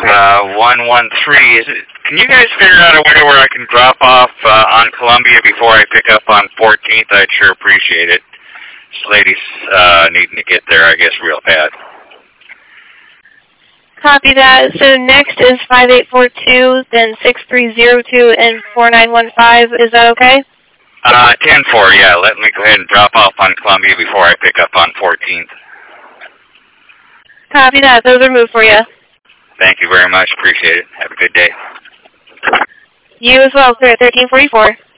113. Can you guys figure out a way where I can drop off on Columbia before I pick up on 14th? I'd sure appreciate it. This lady's needing to get there, I guess, real bad. Copy that. So next is 5842, then 6302 and 4915. Is that okay? 10-4, yeah. Let me go ahead and drop off on Columbia before I pick up on 14th. Copy that. Those are moved for you. Thank you very much. Appreciate it. Have a good day. You as well, sir. 1344.